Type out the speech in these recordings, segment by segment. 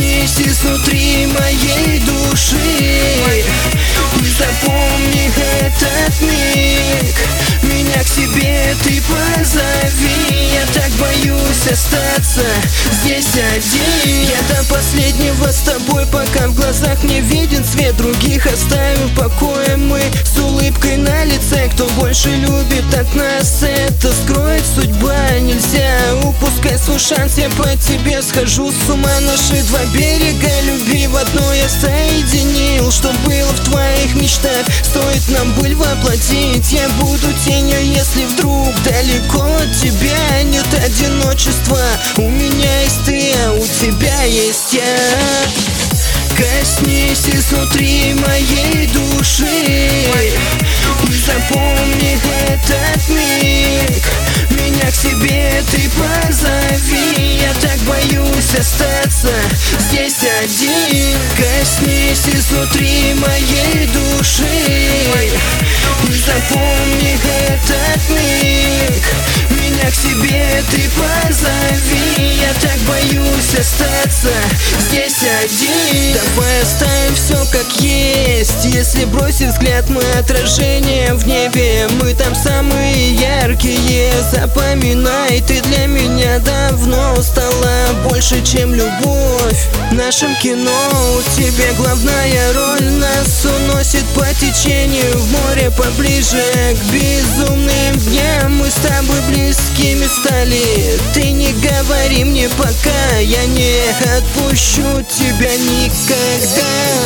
Коснись изнутри моей души и запомни этот миг. Меня к себе ты позови, я так боюсь остаться здесь один. Я до последнего с тобой, пока в глазах мне виден свет. Других оставим в покое мы с улыбкой на лице. Кто больше любит от нас, это скроет судьба. Нельзя упускать свой шанс, я по тебе схожу с ума. Наши два берега любви в одно я соединил. Что было в твоих мечтах, стоит нам быль воплотить. Я буду тенью, если вдруг далеко от тебя нет одиночества. У меня есть ты, а у тебя есть я. Коснись изнутри моей души и запомни этот миг. Меня к себе ты позови, я так боюсь остаться здесь один. Коснись изнутри моей души и запомни этот миг. Меня к себе ты позови, я так боюсь остаться здесь один. Давай оставим все как есть. Если бросить взгляд, мы отражение в небе. Мы там самые яркие. Запоминай, ты для меня давно стала больше, чем любовь. В нашем кино у тебя главная роль. Нас уносит по течению в море поближе к безумным дням. Мы с тобой близкими стали. Ты не говори мне пока, я не отпущу тебя никогда.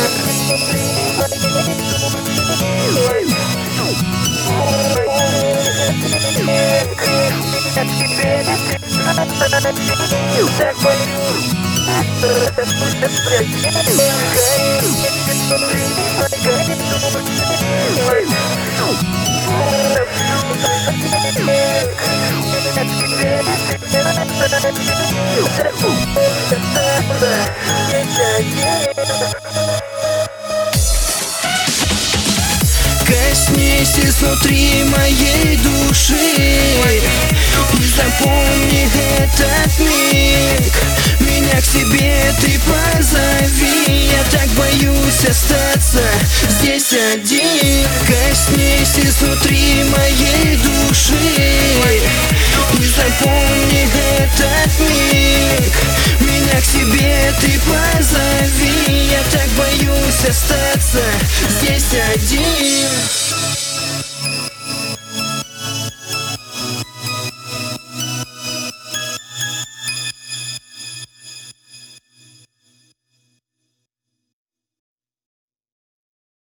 Коснись изнутри моей души и запомни этот миг. Меня к себе ты позови, я так боюсь остаться здесь один. Коснись изнутри моей души и запомни этот миг. Меня к себе ты позови, я так боюсь остаться здесь один.